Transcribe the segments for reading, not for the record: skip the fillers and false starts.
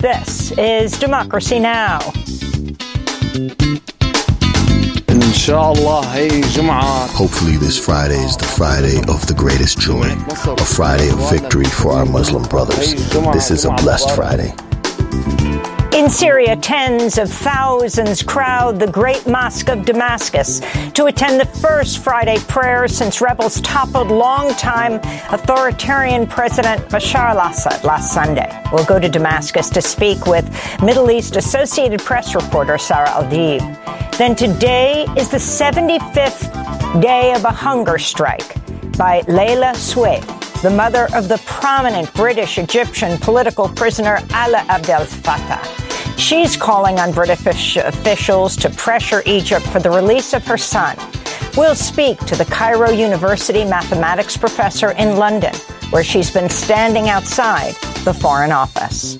This is Democracy Now! Hopefully this Friday is the Friday of the greatest joy, a Friday of victory for our Muslim brothers. This is a blessed Friday. In Syria, tens of thousands crowd the Great Mosque of Damascus to attend the first Friday prayer since rebels toppled longtime authoritarian President Bashar al-Assad last Sunday. We'll go to Damascus to speak with Middle East Associated Press reporter Sarah Al-Deeb. Then today is the 75th day of a hunger strike by Leila Swayed, the mother of the prominent British-Egyptian political prisoner Alaa Abdel Fattah. She's calling on British officials to pressure Egypt for the release of her son. We'll speak to the Cairo University mathematics professor in London, where she's been standing outside the Foreign Office.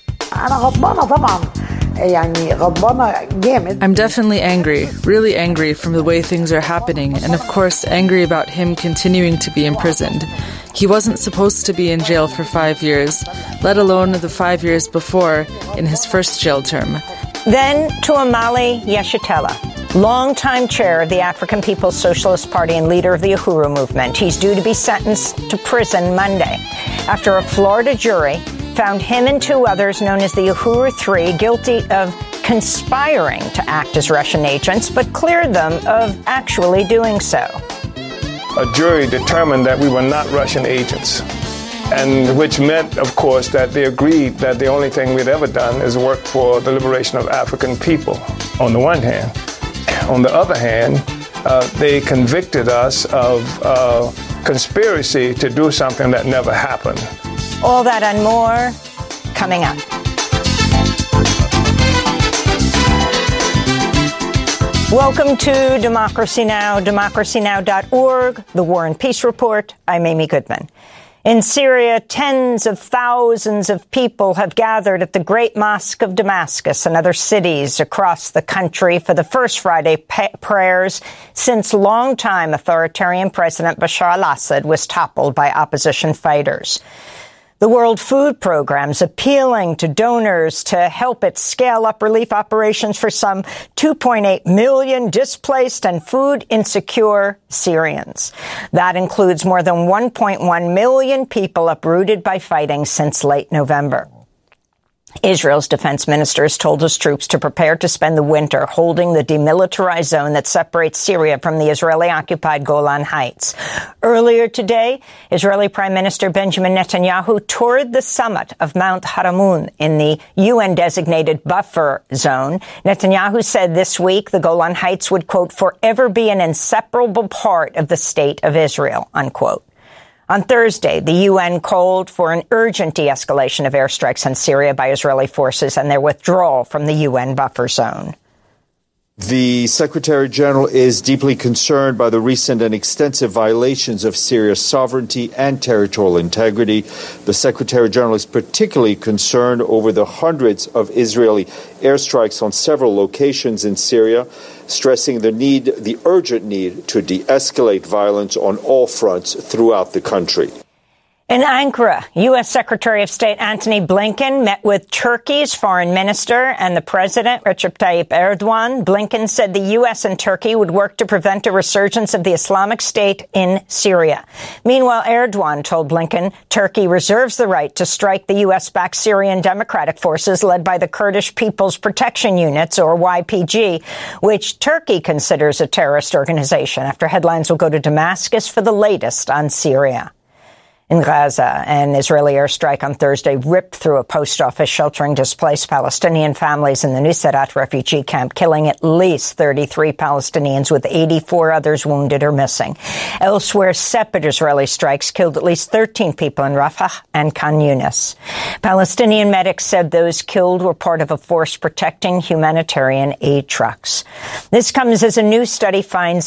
I'm definitely angry, really angry from the way things are happening, and of course angry about him continuing to be imprisoned. He wasn't supposed to be in jail for 5 years, let alone the 5 years before in his first jail term. Then to Omali Yeshitela, longtime chair of the African People's Socialist Party and leader of the Uhuru movement. He's due to be sentenced to prison Monday after a Florida jury found him and two others known as the Uhuru Three guilty of conspiring to act as Russian agents, but cleared them of actually doing so. A jury determined that we were not Russian agents, and which meant, of course, that they agreed that the only thing we'd ever done is work for the liberation of African people, on the one hand. On the other hand, they convicted us of conspiracy to do something that never happened. All that and more coming up. Welcome to Democracy Now!, democracynow.org, the War and Peace Report. I'm Amy Goodman. In Syria, tens of thousands of people have gathered at the Great Mosque of Damascus and other cities across the country for the first Friday prayers since longtime authoritarian President Bashar al-Assad was toppled by opposition fighters. The World Food Program's appealing to donors to help it scale up relief operations for some 2.8 million displaced and food insecure Syrians. That includes more than 1.1 million people uprooted by fighting since late November. Israel's defense minister has told his troops to prepare to spend the winter holding the demilitarized zone that separates Syria from the Israeli-occupied Golan Heights. Earlier today, Israeli Prime Minister Benjamin Netanyahu toured the summit of Mount Haramun in the UN-designated buffer zone. Netanyahu said this week the Golan Heights would, quote, forever be an inseparable part of the state of Israel, unquote. On Thursday, the UN called for an urgent de-escalation of airstrikes on Syria by Israeli forces and their withdrawal from the UN buffer zone. The Secretary General is deeply concerned by the recent and extensive violations of Syria's sovereignty and territorial integrity. The Secretary General is particularly concerned over the hundreds of Israeli airstrikes on several locations in Syria, stressing the urgent need to de-escalate violence on all fronts throughout the country. In Ankara, U.S. Secretary of State Antony Blinken met with Turkey's foreign minister and the president, Recep Tayyip Erdogan. Blinken said the U.S. and Turkey would work to prevent a resurgence of the Islamic State in Syria. Meanwhile, Erdogan told Blinken Turkey reserves the right to strike the U.S.-backed Syrian Democratic Forces led by the Kurdish People's Protection Units, or YPG, which Turkey considers a terrorist organization. After headlines, will go to Damascus for the latest on Syria. In Gaza, an Israeli airstrike on Thursday ripped through a post office sheltering displaced Palestinian families in the Nuseirat refugee camp, killing at least 33 Palestinians, with 84 others wounded or missing. Elsewhere, separate Israeli strikes killed at least 13 people in Rafah and Khan Yunis. Palestinian medics said those killed were part of a force protecting humanitarian aid trucks. This comes as a new study finds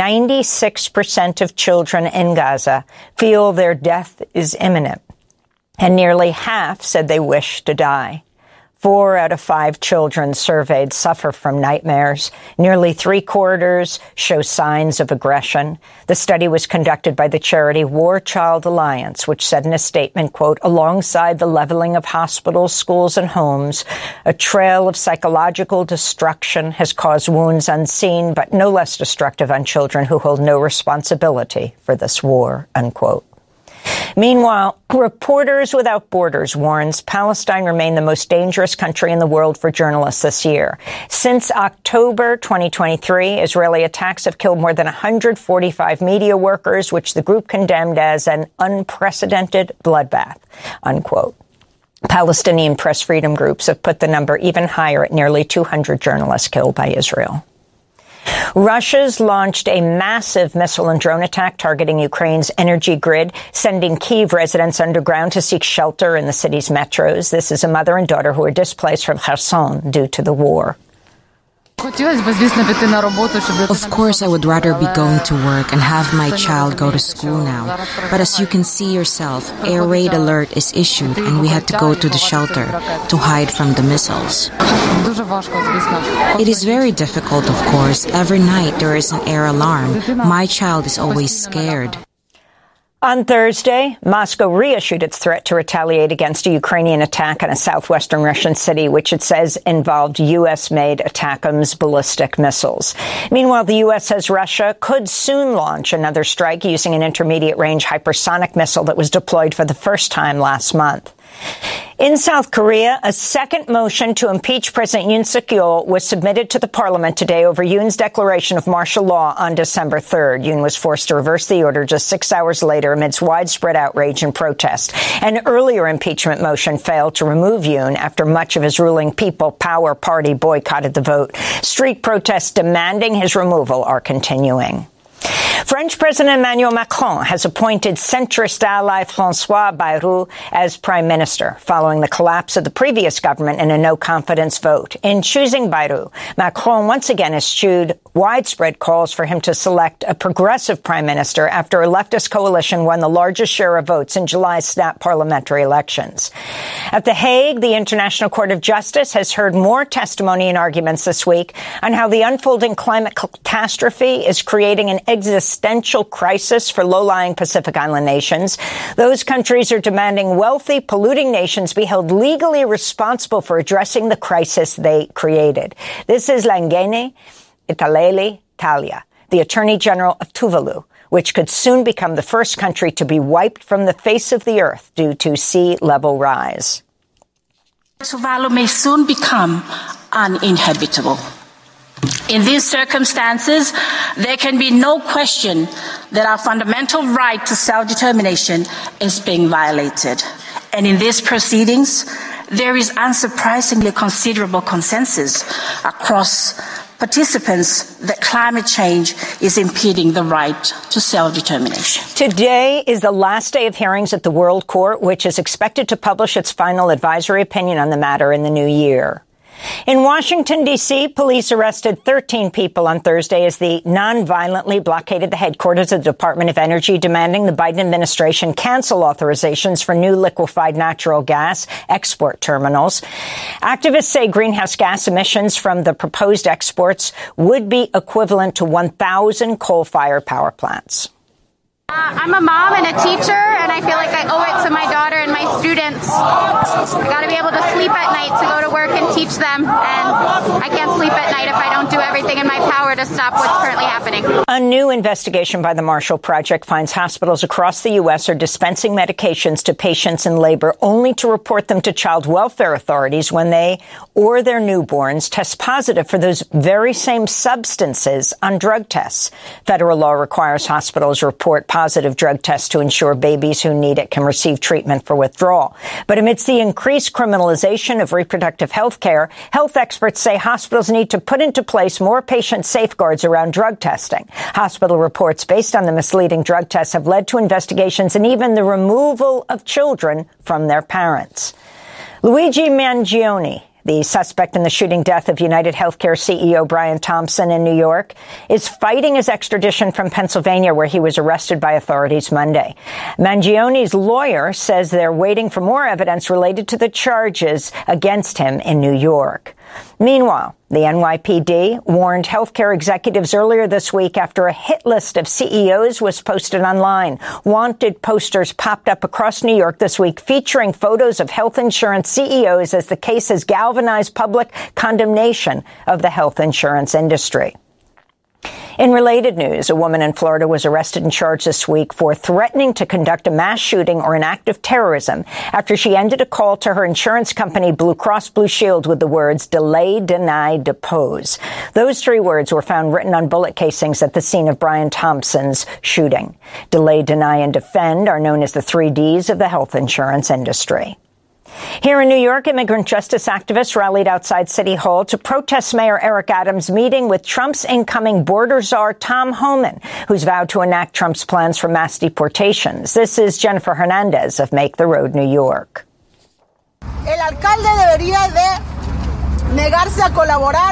96% of children in Gaza feel their death is imminent, and nearly half said they wish to die. 4 out of 5 children surveyed suffer from nightmares. Nearly 3/4 show signs of aggression. The study was conducted by the charity War Child Alliance, which said in a statement, quote, alongside the leveling of hospitals, schools, and homes, a trail of psychological destruction has caused wounds unseen but no less destructive on children who hold no responsibility for this war, unquote. Meanwhile, Reporters Without Borders warns Palestine remains the most dangerous country in the world for journalists this year. Since October 2023, Israeli attacks have killed more than 145 media workers, which the group condemned as an unprecedented bloodbath, unquote. Palestinian press freedom groups have put the number even higher at nearly 200 journalists killed by Israel. Russia's launched a massive missile and drone attack targeting Ukraine's energy grid, sending Kyiv residents underground to seek shelter in the city's metros. This is a mother and daughter who are displaced from Kherson due to the war. Of course, I would rather be going to work and have my child go to school now. But as you can see yourself, air raid alert is issued and we had to go to the shelter to hide from the missiles. It is very difficult, of course. Every night there is an air alarm. My child is always scared. On Thursday, Moscow reissued its threat to retaliate against a Ukrainian attack on a southwestern Russian city, which it says involved U.S.-made ATACMS ballistic missiles. Meanwhile, the U.S. says Russia could soon launch another strike using an intermediate-range hypersonic missile that was deployed for the first time last month. In South Korea, a second motion to impeach President Yoon Suk-yeol was submitted to the parliament today over Yoon's declaration of martial law on December 3rd. Yoon was forced to reverse the order just 6 hours later amidst widespread outrage and protest. An earlier impeachment motion failed to remove Yoon after much of his ruling People Power Party boycotted the vote. Street protests demanding his removal are continuing. French President Emmanuel Macron has appointed centrist ally François Bayrou as prime minister, following the collapse of the previous government in a no-confidence vote. In choosing Bayrou, Macron once again eschewed widespread calls for him to select a progressive prime minister after a leftist coalition won the largest share of votes in July's snap parliamentary elections. At The Hague, the International Court of Justice has heard more testimony and arguments this week on how the unfolding climate catastrophe is creating an existential crisis for low-lying Pacific Island nations. Those countries are demanding wealthy, polluting nations be held legally responsible for addressing the crisis they created. This is Langeni Italeli Talia, the Attorney General of Tuvalu, which could soon become the first country to be wiped from the face of the earth due to sea level rise. Tuvalu may soon become uninhabitable. In these circumstances, there can be no question that our fundamental right to self-determination is being violated. And in these proceedings, there is unsurprisingly considerable consensus across participants that climate change is impeding the right to self-determination. Today is the last day of hearings at the World Court, which is expected to publish its final advisory opinion on the matter in the new year. In Washington, D.C., police arrested 13 people on Thursday as they nonviolently blockaded the headquarters of the Department of Energy, demanding the Biden administration cancel authorizations for new liquefied natural gas export terminals. Activists say greenhouse gas emissions from the proposed exports would be equivalent to 1,000 coal-fired power plants. I'm a mom and a teacher, and I feel like I owe it to my daughter and my students. I got to be able to sleep at night to go to work and teach them, and I can't sleep at night if I don't do everything in my power to stop what's currently happening. A new investigation by the Marshall Project finds hospitals across the U.S. are dispensing medications to patients in labor only to report them to child welfare authorities when they or their newborns test positive for those very same substances on drug tests. Federal law requires hospitals report positive drug tests to ensure babies who need it can receive treatment for withdrawal. But amidst the increased criminalization of reproductive health care, health experts say hospitals need to put into place more patient safeguards around drug testing. Hospital reports based on the misleading drug tests have led to investigations and even the removal of children from their parents. Luigi Mangione, the suspect in the shooting death of United Healthcare CEO Brian Thompson in New York, is fighting his extradition from Pennsylvania, where he was arrested by authorities Monday. Mangione's lawyer says they're waiting for more evidence related to the charges against him in New York. Meanwhile, the NYPD warned healthcare executives earlier this week after a hit list of CEOs was posted online. Wanted posters popped up across New York this week featuring photos of health insurance CEOs as the case has galvanized public condemnation of the health insurance industry. In related news, a woman in Florida was arrested and charged this week for threatening to conduct a mass shooting or an act of terrorism after she ended a call to her insurance company, Blue Cross Blue Shield, with the words, delay, deny, depose. Those three words were found written on bullet casings at the scene of Brian Thompson's shooting. Delay, deny, and defend are known as the 3 Ds of the health insurance industry. Here in New York, immigrant justice activists rallied outside City Hall to protest Mayor Eric Adams' meeting with Trump's incoming border czar, Tom Homan, who's vowed to enact Trump's plans for mass deportations. This is Jennifer Hernandez of Make the Road New York. El alcalde debería de negarse a colaborar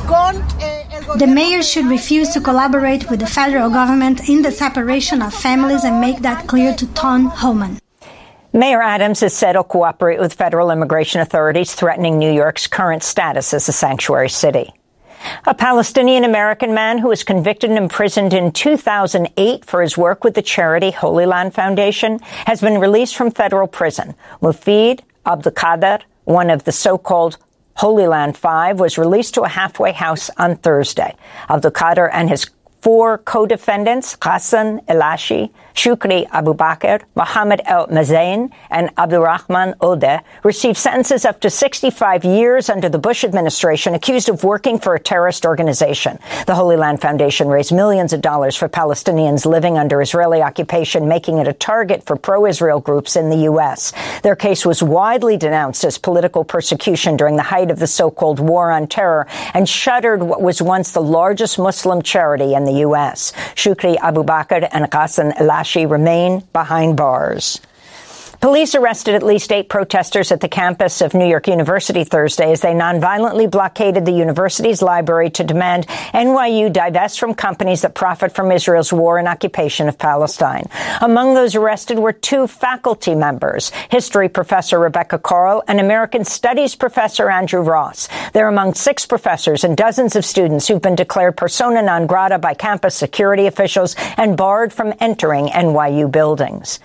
con The mayor should refuse to collaborate with the federal government in the separation of families and make that clear to Tom Homan. Mayor Adams has said he'll cooperate with federal immigration authorities threatening New York's current status as a sanctuary city. A Palestinian-American man who was convicted and imprisoned in 2008 for his work with the charity Holy Land Foundation has been released from federal prison. Mufid Abdelkader, one of the so-called Holy Land Five, was released to a halfway house on Thursday. Abdelkader and his 4 co-defendants, Hassan Elashi, Shukri Abubakar, Mohammed El Mazain, and Abdurrahman Odeh, received sentences up to 65 years under the Bush administration, accused of working for a terrorist organization. The Holy Land Foundation raised millions of dollars for Palestinians living under Israeli occupation, making it a target for pro-Israel groups in the U.S. Their case was widely denounced as political persecution during the height of the so-called war on terror and shuttered what was once the largest Muslim charity in the U.S. Shukri Abubakar and Hassan Elashi remain behind bars. Police arrested at least 8 protesters at the campus of New York University Thursday as they nonviolently blockaded the university's library to demand NYU divest from companies that profit from Israel's war and occupation of Palestine. Among those arrested were 2 faculty members, history professor Rebecca Carl and American Studies professor Andrew Ross. They're among 6 professors and dozens of students who've been declared persona non grata by campus security officials and barred from entering NYU buildings.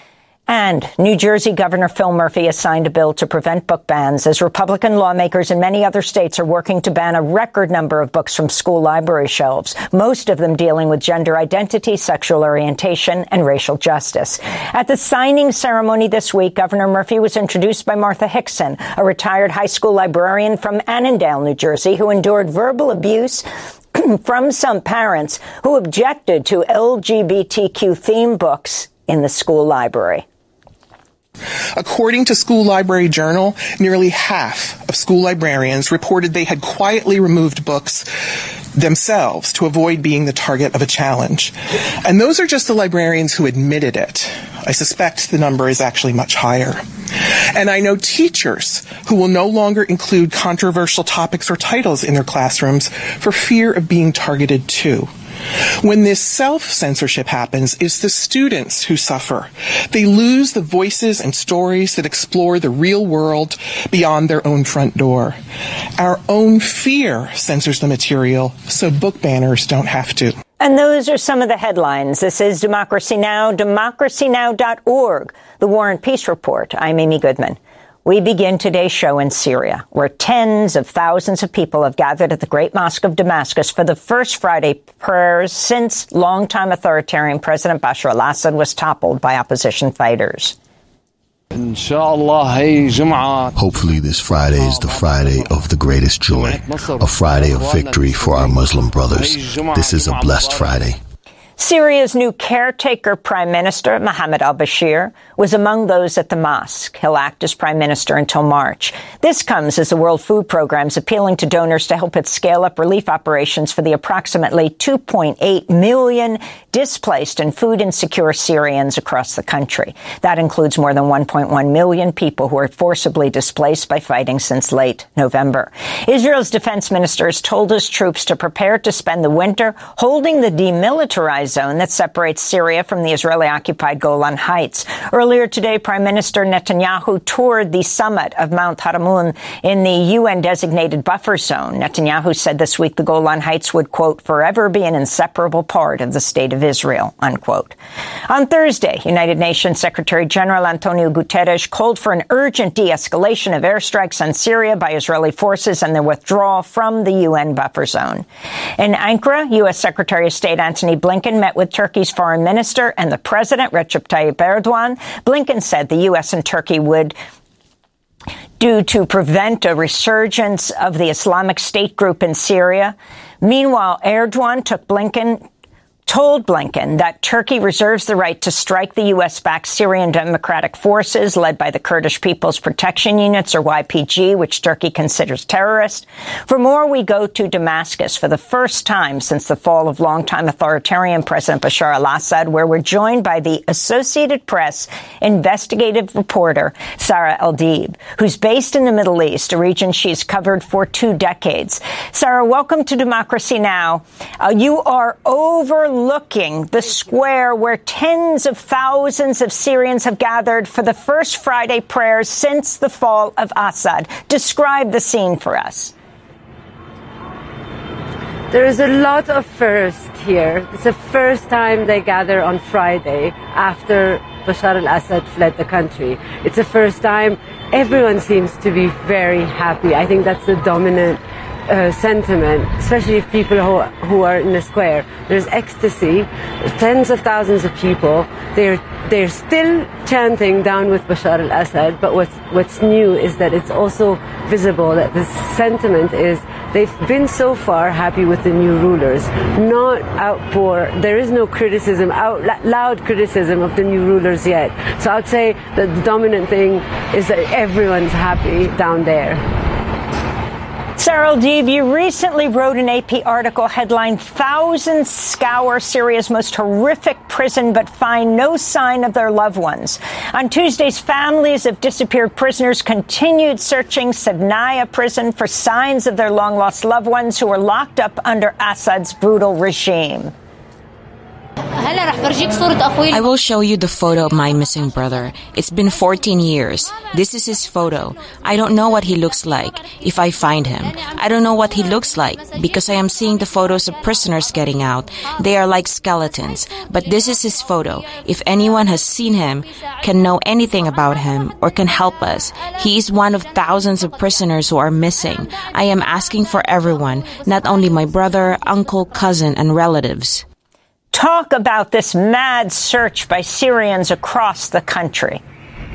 And New Jersey Governor Phil Murphy has signed a bill to prevent book bans as Republican lawmakers in many other states are working to ban a record number of books from school library shelves, most of them dealing with gender identity, sexual orientation, and racial justice. At the signing ceremony this week, Governor Murphy was introduced by Martha Hickson, a retired high school librarian from Annandale, New Jersey, who endured verbal abuse from some parents who objected to LGBTQ-themed books in the school library. According to School Library Journal, nearly half of school librarians reported they had quietly removed books themselves to avoid being the target of a challenge. And those are just the librarians who admitted it. I suspect the number is actually much higher. And I know teachers who will no longer include controversial topics or titles in their classrooms for fear of being targeted too. When this self-censorship happens, it's the students who suffer. They lose the voices and stories that explore the real world beyond their own front door. Our own fear censors the material, so book banners don't have to. And those are some of the headlines. This is Democracy Now!, democracynow.org, the War and Peace Report. I'm Amy Goodman. We begin today's show in Syria, where tens of thousands of people have gathered at the Great Mosque of Damascus for the first Friday prayers since longtime authoritarian President Bashar al-Assad was toppled by opposition fighters. Hopefully this Friday is the Friday of the greatest joy, a Friday of victory for our Muslim brothers. This is a blessed Friday. Syria's new caretaker prime minister, Mohammed al-Bashir, was among those at the mosque. He'll act as prime minister until March. This comes as the World Food Programme is appealing to donors to help it scale up relief operations for the approximately 2.8 million displaced and food insecure Syrians across the country. That includes more than 1.1 million people who are forcibly displaced by fighting since late November. Israel's defense minister has told his troops to prepare to spend the winter holding the demilitarized zone that separates Syria from the Israeli-occupied Golan Heights. Earlier today, Prime Minister Netanyahu toured the summit of Mount Haramun in the UN-designated buffer zone. Netanyahu said this week the Golan Heights would, quote, forever be an inseparable part of the state of Israel, unquote. On Thursday, United Nations Secretary General Antonio Guterres called for an urgent de-escalation of airstrikes on Syria by Israeli forces and their withdrawal from the UN buffer zone. In Ankara, U.S. Secretary of State Antony Blinken met with Turkey's foreign minister and the president, Recep Tayyip Erdogan. Blinken said the U.S. and Turkey would do to prevent a resurgence of the Islamic State group in Syria. Meanwhile, Erdogan told Blinken that Turkey reserves the right to strike the U.S.-backed Syrian Democratic Forces led by the Kurdish People's Protection Units, or YPG, which Turkey considers terrorist. For more, we go to Damascus for the first time since the fall of longtime authoritarian President Bashar al-Assad, where we're joined by the Associated Press investigative reporter Sarah El-Deeb, who's based in the Middle East, a region she's covered for 2 decades. Sarah, welcome to Democracy Now! You are overlooking the square where tens of thousands of Syrians have gathered for the first Friday prayers since the fall of Assad. Describe the scene for us. There is a lot of firsts here. It's the first time they gather on Friday after Bashar al-Assad fled the country. It's the first time everyone seems to be very happy. I think that's the dominant sentiment, especially if people who are in the square. There's ecstasy. There's tens of thousands of people. They're still chanting down with Bashar al-Assad, but what's new is that it's also visible that the sentiment is they've been so far happy with the new rulers, not outpour. There is no criticism, loud criticism of the new rulers yet. So I'd say that the dominant thing is that everyone's happy down there. Sarah El-Deeb, you recently wrote an AP article headlined "Thousands Scour Syria's Most Horrific Prison but Find No Sign of Their Loved Ones." On Tuesdays, families of disappeared prisoners continued searching Sednaya prison for signs of their long-lost loved ones who were locked up under Assad's brutal regime. I will show you the photo of my missing brother. It's been 14 years. This is his photo. I don't know what he looks like. If I find him, I don't know what he looks like because I am seeing the photos of prisoners getting out. They are like skeletons. But this is his photo. If anyone has seen him, can know anything about him, or can help us, he is one of thousands of prisoners who are missing. I am asking for everyone, not only my brother, uncle, cousin, and relatives. Talk about this mad search by Syrians across the country.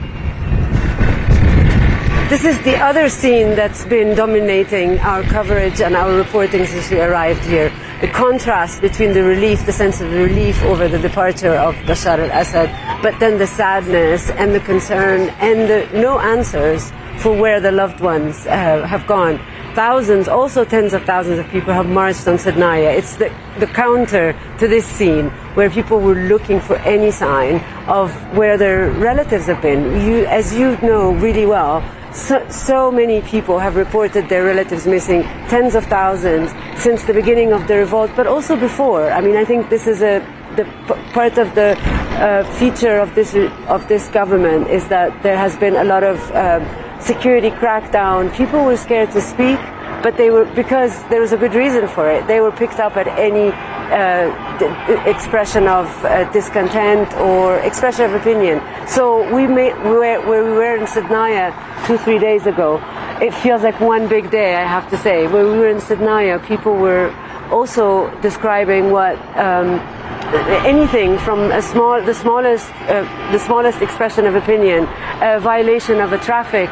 This is the other scene that's been dominating our coverage and our reporting since we arrived here. The contrast between the relief, the sense of relief over the departure of Bashar al-Assad, but then the sadness and the concern and the no answers for where the loved ones have gone. Thousands, also tens of thousands of people have marched on Sednaya. It's the counter to this scene where people were looking for any sign of where their relatives have been. As you know really well, so many people have reported their relatives missing, tens of thousands, since the beginning of the revolt, but also before. I mean, I think this is part of the feature of this government is that there has been a lot of security crackdown. People were scared to speak, but because there was a good reason for it. They were picked up at any expression of discontent or expression of opinion. So where we were in Sednaya 2-3 days ago, it feels like one big day, I have to say. Where we were in Sednaya, people were also describing what anything from the smallest expression of opinion, a violation of a traffic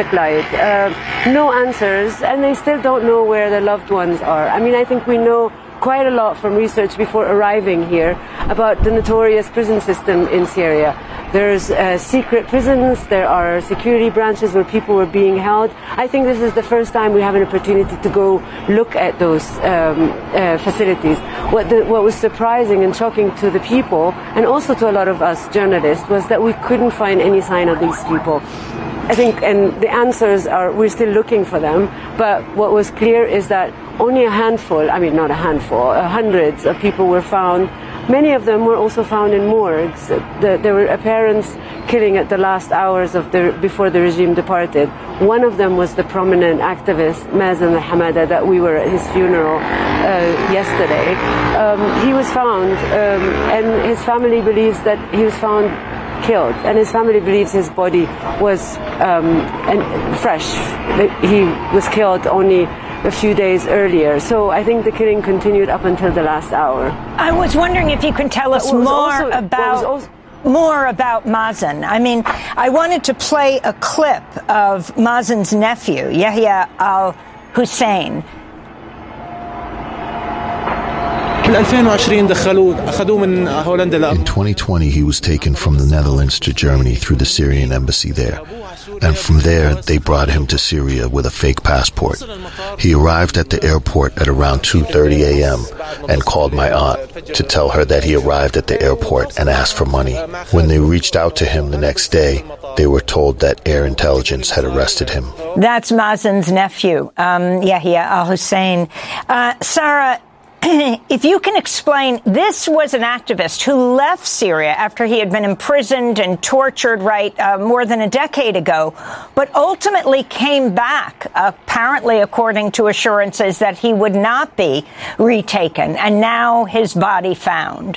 light, no answers, and they still don't know where their loved ones are. I mean, I think we know quite a lot from research before arriving here about the notorious prison system in Syria. There's secret prisons, there are security branches where people were being held. I think this is the first time we have an opportunity to go look at those facilities. What was surprising and shocking to the people, and also to a lot of us journalists, was that we couldn't find any sign of these people. I think, and the answers are, we're still looking for them, but what was clear is that only a handful, I mean not a handful, hundreds of people were found. Many of them were also found in morgues. There were apparent killing at the last hours before the regime departed. One of them was the prominent activist Mazen Hamada that we were at his funeral yesterday. He was found, and his family believes that he was found killed, and his family believes his body was fresh. He was killed only a few days earlier. So I think the killing continued up until the last hour. I was wondering if you could tell us more about Mazen. I mean, I wanted to play a clip of Mazen's nephew, Yahya al-Hussein. In 2020, he was taken from the Netherlands to Germany through the Syrian embassy there. And from there, they brought him to Syria with a fake passport. He arrived at the airport at around 2:30 a.m. and called my aunt to tell her that he arrived at the airport and asked for money. When they reached out to him the next day, they were told that Air Intelligence had arrested him. That's Mazen's nephew, Yahya al-Hussein. Sarah, if you can explain, this was an activist who left Syria after he had been imprisoned and tortured more than a decade ago, but ultimately came back, apparently according to assurances that he would not be retaken, and now his body found.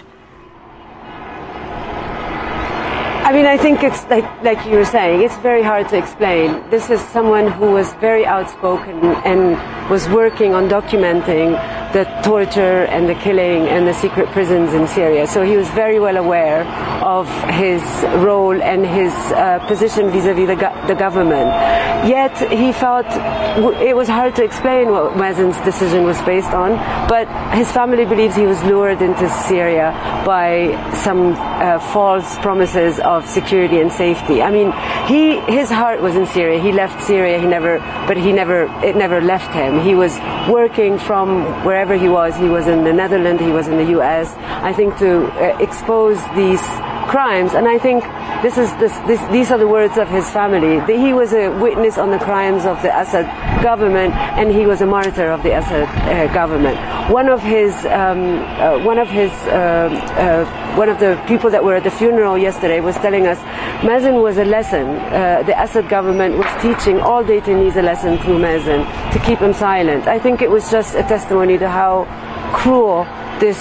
I mean, I think it's like you were saying, it's very hard to explain. This is someone who was very outspoken and was working on documenting the torture and the killing and the secret prisons in Syria. So he was very well aware of his role and his position vis-à-vis the government. Yet he felt it was hard to explain what Mazen's decision was based on, but his family believes he was lured into Syria by some false promises of security and safety. I mean, his heart was in Syria. He left Syria. It never left him. He was working from wherever he was. He was in the Netherlands. He was in the U.S. I think to expose these crimes, and I think these are the words of his family. He was a witness on the crimes of the Assad government, and he was a martyr of the Assad government. One of the people that were at the funeral yesterday was telling us Mazen was a lesson. The Assad government was teaching all detainees a lesson through Mazen to keep him silent. I think it was just a testimony to how cruel this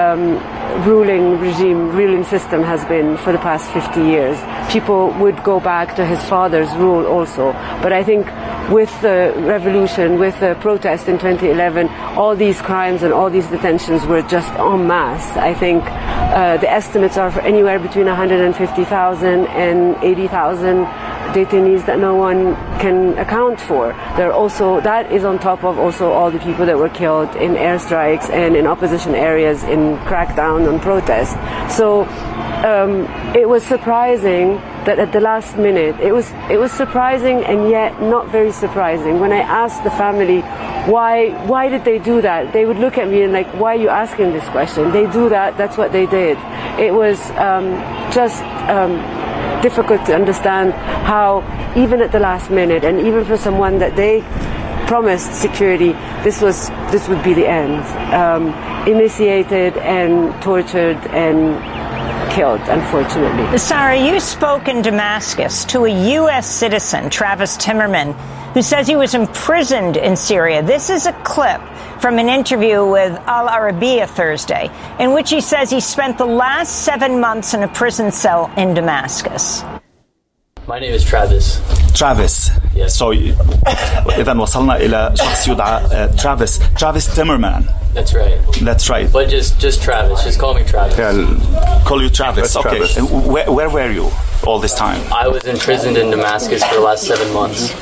ruling system has been for the past 50 years. People would go back to his father's rule also. But I think with the revolution, with the protest in 2011, all these crimes and all these detentions were just en masse. I think the estimates are for anywhere between 150,000 and 80,000 detainees that no one can account for. That is on top of also all the people that were killed in airstrikes and in opposition areas in crackdown on protest. So it was surprising that at the last minute, it was surprising and yet not very surprising. When I asked the family why did they do that, they would look at me and like, why are you asking this question? They do that, that's what they did. It was just difficult to understand how even at the last minute, and even for someone that they promised security, this would be the end. Emaciated and tortured and killed, unfortunately. Sarah, you spoke in Damascus to a U.S. citizen, Travis Timmerman, who says he was imprisoned in Syria. This is a clip from an interview with Al Arabiya Thursday, in which he says he spent the last 7 months in a prison cell in Damascus. My name is Travis. Travis. Yes. So, إذا وصلنا إلى شخص يدعى Travis Timmerman. That's right. That's right. But just Travis. Just call me Travis. Yeah, call you Travis. That's okay. Travis. Where were you all this time? I was imprisoned in Damascus for the last 7 months.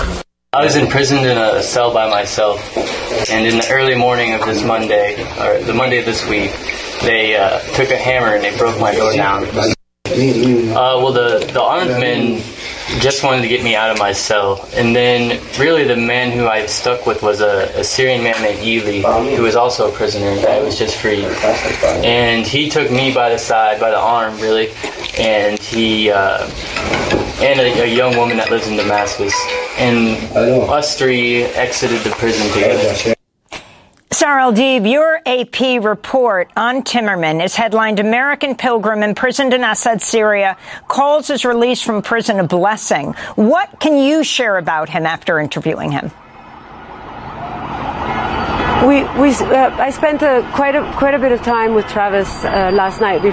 I was imprisoned in a cell by myself, and in the early morning of this Monday, or the Monday of this week, they took a hammer and they broke my door down. Well, the armed men just wanted to get me out of my cell, and then really the man who I stuck with was a Syrian man named Ely, who was also a prisoner that was just freed. And he took me by the side, by the arm really, and he and a young woman that lives in Damascus, and us three exited the prison together. Sara El-Deeb, your AP report on Timmerman is headlined "American Pilgrim Imprisoned in Assad, Syria, Calls His Release from Prison a Blessing." What can you share about him after interviewing him? I spent quite a bit of time with Travis last night,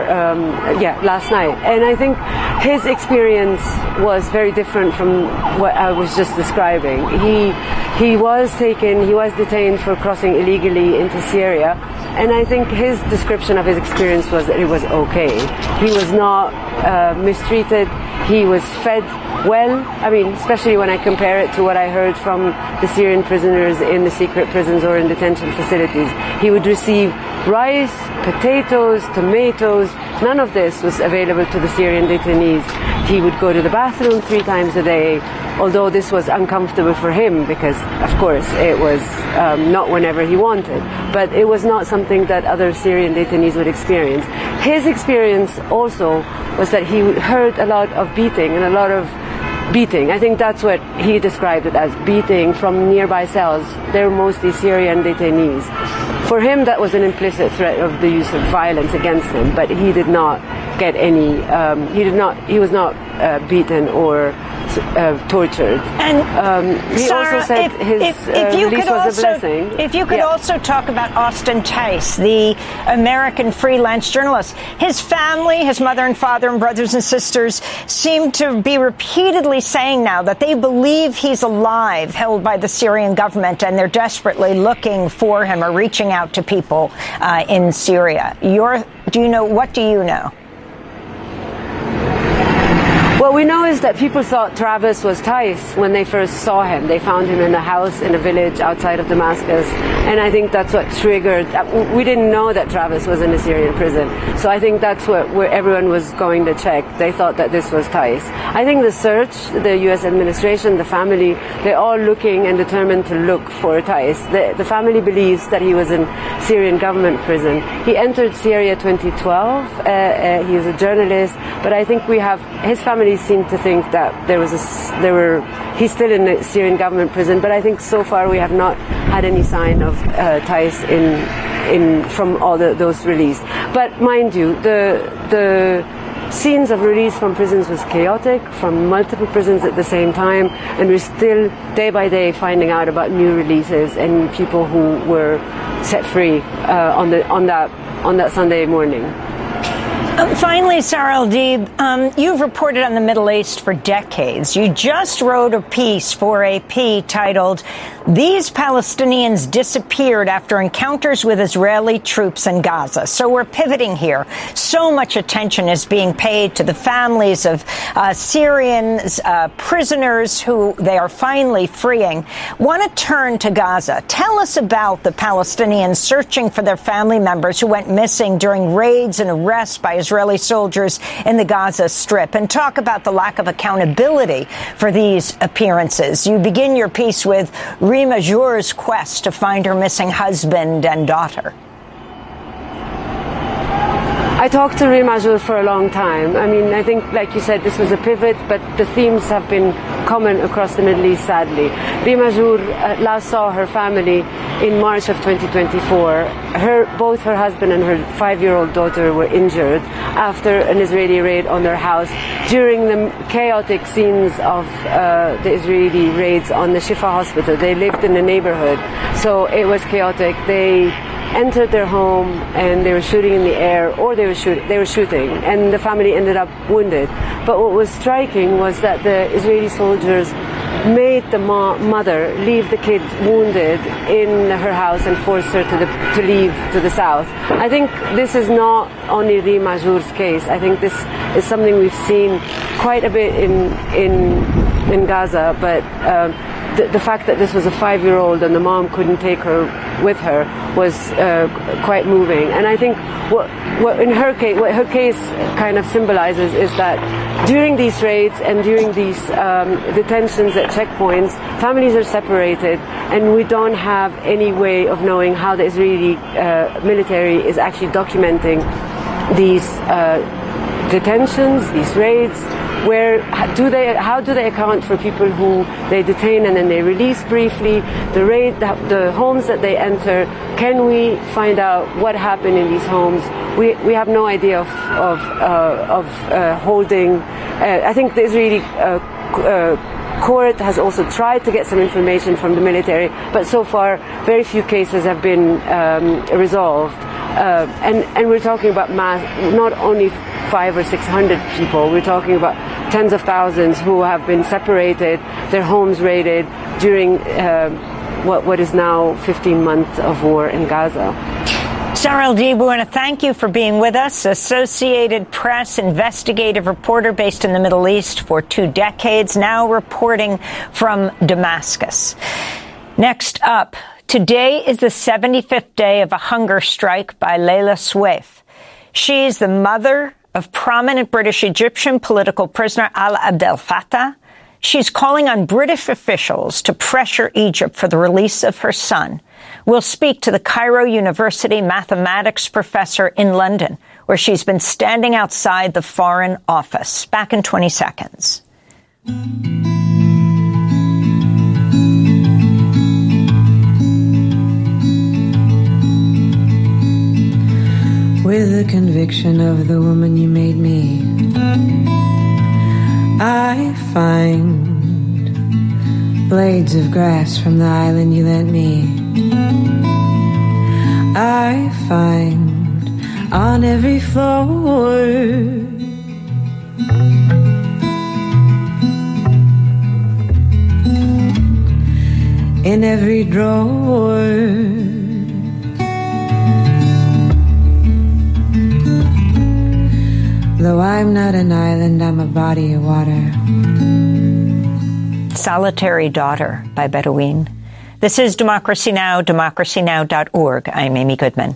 and I think his experience was very different from what I was just describing. He was detained for crossing illegally into Syria, and I think his description of his experience was that it was okay. He was not mistreated. He was fed well. I mean, especially when I compare it to what I heard from the Syrian prisoners in the secret prisons or in detention facilities. He would receive rice, potatoes, tomatoes. None of this was available to the Syrian detainees. He would go to the bathroom 3 times a day, although this was uncomfortable for him because, of course, it was not whenever he wanted. But it was not something that other Syrian detainees would experience. His experience also was that he heard a lot of beating and a lot of beating. I think that's what he described it as, beating from nearby cells. They were mostly Syrian detainees. For him, that was an implicit threat of the use of violence against him, but he did not get any, he was not beaten or tortured. And he Sara, also said his release was a blessing. If you could also talk about Austin Tice, the American freelance journalist. His family, his mother and father and brothers and sisters seem to be repeatedly saying now that they believe he's alive, held by the Syrian government, and they're desperately looking for him or reaching out to people in Syria. What do you know? What we know is that people thought Travis was Tice when they first saw him. They found him in a house in a village outside of Damascus, and I think that's what triggered. We didn't know that Travis was in a Syrian prison, so I think that's where everyone was going to check. They thought that this was Tice. I think the search, the U.S. administration, the family, they're all looking and determined to look for Tice. The family believes that he was in Syrian government prison. He entered Syria 2012. He was a journalist, but I think his family seem to think that he's still in the Syrian government prison, but I think so far we have not had any sign of Tice from all those released. But mind you, the scenes of release from prisons was chaotic, from multiple prisons at the same time, and we're still day by day finding out about new releases and people who were set free on that Sunday morning. Finally, Sara El-Deeb, you've reported on the Middle East for decades. You just wrote a piece for AP titled, "These Palestinians Disappeared After Encounters with Israeli Troops in Gaza." So we're pivoting here. So much attention is being paid to the families of Syrian prisoners who they are finally freeing. Want to turn to Gaza. Tell us about the Palestinians searching for their family members who went missing during raids and arrests by Israeli soldiers in the Gaza Strip, and talk about the lack of accountability for these appearances. You begin your piece with Rima Jour's quest to find her missing husband and daughter. I talked to Rima Jour for a long time. I mean, I think, like you said, this was a pivot, but the themes have been common across the Middle East, sadly. Rima Jour last saw her family in March of 2024. Both her husband and her 5-year-old daughter were injured after an Israeli raid on their house during the chaotic scenes of the Israeli raids on the Shifa hospital. They lived in the neighborhood, so it was chaotic. They entered their home and they were shooting in the air, or they were shooting, and the family ended up wounded. But what was striking was that the Israeli soldiers made the mother leave the kid wounded in her house and forced her to leave to the south. I think this is not only Rima Jour's case. I think this is something we've seen quite a bit in Gaza, but the fact that this was a 5-year-old and the mom couldn't take her with her was quite moving. And I think what her case kind of symbolizes is that during these raids and during these detentions at checkpoints, families are separated, and we don't have any way of knowing how the Israeli military is actually documenting these detentions, these raids. How do they account for people who they detain and then they release briefly? The homes that they enter. Can we find out what happened in these homes? We have no idea of holding. I think the Israeli court has also tried to get some information from the military, but so far very few cases have been resolved. And we're talking about not only 500 or 600 people. We're talking about tens of thousands who have been separated, their homes raided during what is now 15 months of war in Gaza. Sara El-Deeb, we want to thank you for being with us. Associated Press investigative reporter based in the Middle East for 2 decades, now reporting from Damascus. Next up, today is the 75th day of a hunger strike by Layla Swaif. She's the mother of prominent British Egyptian political prisoner Alaa Abdel Fattah. She's calling on British officials to pressure Egypt for the release of her son. We'll speak to the Cairo University mathematics professor in London, where she's been standing outside the Foreign Office. Back in 20 seconds. With the conviction of the woman you made me, I find blades of grass from the island you lent me. I find on every floor in every drawer. Though I'm not an island, I'm a body of water. Solitary Daughter by Bedouin. This is Democracy Now!, democracynow.org. I'm Amy Goodman.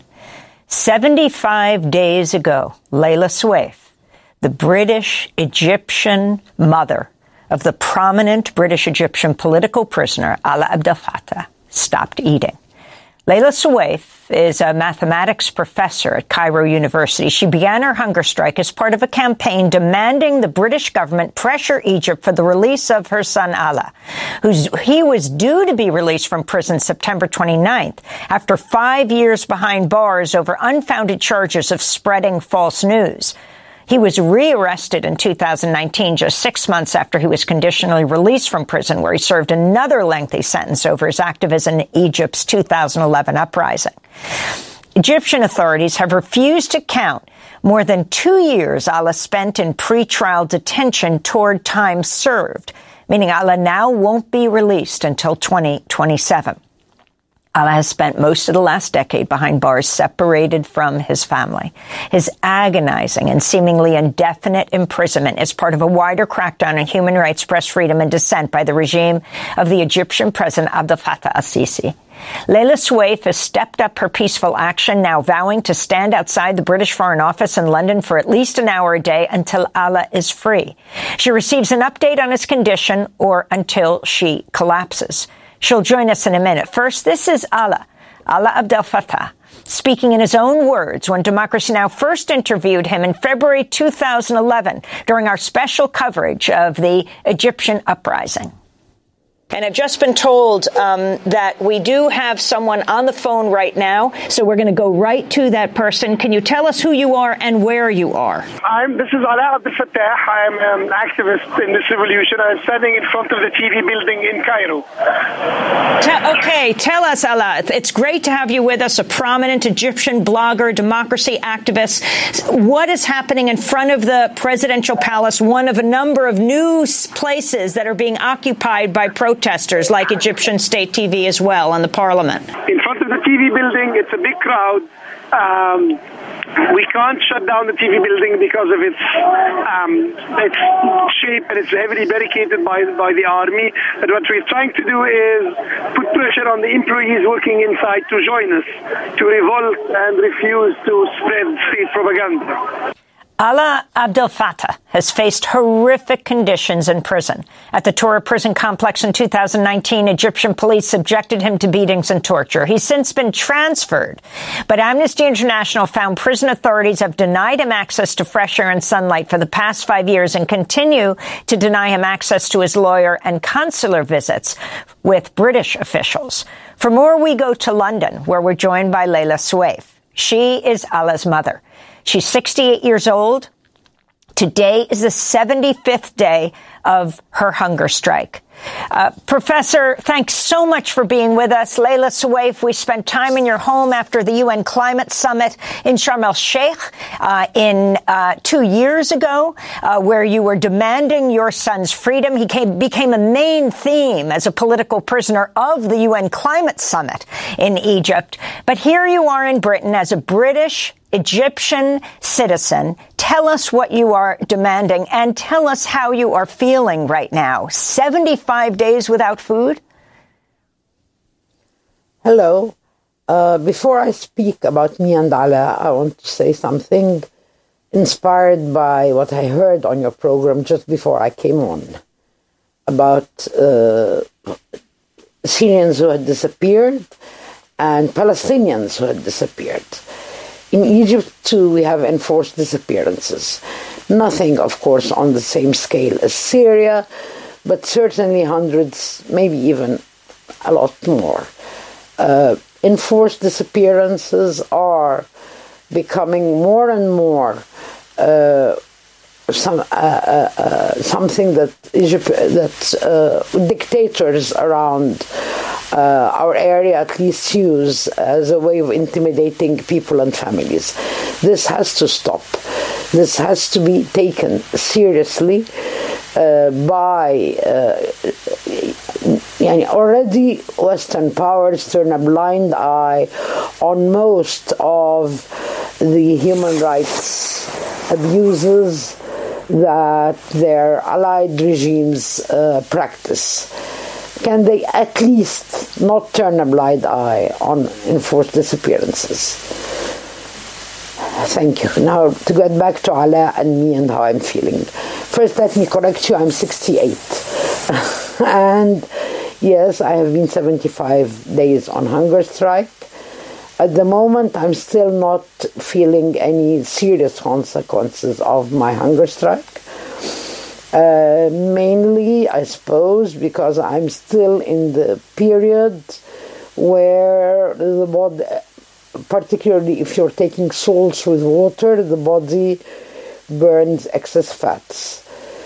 75 days ago, Layla Swaif, the British-Egyptian mother of the prominent British-Egyptian political prisoner Alaa Abdel Fattah, stopped eating. Layla Swaif is a mathematics professor at Cairo University. She began her hunger strike as part of a campaign demanding the British government pressure Egypt for the release of her son Alaa. He was due to be released from prison September 29th after 5 years behind bars over unfounded charges of spreading false news. He was rearrested in 2019, just 6 months after he was conditionally released from prison, where he served another lengthy sentence over his activism in Egypt's 2011 uprising. Egyptian authorities have refused to count more than 2 years Alaa spent in pretrial detention toward time served, meaning Alaa now won't be released until 2027. Alaa has spent most of the last decade behind bars, separated from his family. His agonizing and seemingly indefinite imprisonment is part of a wider crackdown on human rights, press freedom, and dissent by the regime of the Egyptian President Abdel Fattah al-Sisi. Layla Swaif has stepped up her peaceful action, now vowing to stand outside the British Foreign Office in London for at least an hour a day until Alaa is free. She receives an update on his condition or until she collapses. She'll join us in a minute. First, this is Alaa Abdel Fattah, speaking in his own words when Democracy Now! First interviewed him in February 2011 during our special coverage of the Egyptian uprising. And I've just been told that we do have someone on the phone right now, so we're going to go right to that person. Can you tell us who you are and where you are? This is Alaa Abdel Fattah. I'm an activist in this revolution. I'm standing in front of the TV building in Cairo. Tell us, Alaa. It's great to have you with us, a prominent Egyptian blogger, democracy activist. What is happening in front of the presidential palace, one of a number of new places that are being occupied by protesters protesters like Egyptian state TV as well and the parliament. In front of the TV building, it's a big crowd. We can't shut down the TV building because of its shape, and it's heavily barricaded by the army. But what we're trying to do is put pressure on the employees working inside to join us, to revolt and refuse to spread state propaganda. Alaa Abdel Fattah has faced horrific conditions in prison. At the Tora prison complex in 2019, Egyptian police subjected him to beatings and torture. He's since been transferred. But Amnesty International found prison authorities have denied him access to fresh air and sunlight for the past 5 years and continue to deny him access to his lawyer and consular visits with British officials. For more, we go to London, where we're joined by Leila Suwaif. She is Alaa's mother. She's 68 years old. Today is the 75th day of her hunger strike. Professor, thanks so much for being with us. Leila Suwaif, we spent time in your home after the UN Climate Summit in Sharm el-Sheikh 2 years ago, where you were demanding your son's freedom. He became a main theme as a political prisoner of the UN Climate Summit in Egypt. But here you are in Britain as a British Egyptian citizen. Tell us what you are demanding and tell us how you are feeling right now. 75 days without food? Hello. Before I speak about me and Alaa, I want to say something inspired by what I heard on your program just before I came on about Syrians who had disappeared and Palestinians who had disappeared. In Egypt, too, we have enforced disappearances. Nothing, of course, on the same scale as Syria, but certainly hundreds, maybe even a lot more. Enforced disappearances are becoming more and more something that dictators around our area at least use as a way of intimidating people and families. This has to stop. This has to be taken seriously by already Western powers turn a blind eye on most of the human rights abuses that their allied regimes practice. Can they at least not turn a blind eye on enforced disappearances? Thank you. Now, to get back to Alaa and me and how I'm feeling. First, let me correct you, I'm 68. And yes, I have been 75 days on hunger strike. At the moment, I'm still not feeling any serious consequences of my hunger strike. Mainly, I suppose, because I'm still in the period where the body, particularly if you're taking salts with water, the body burns excess fats.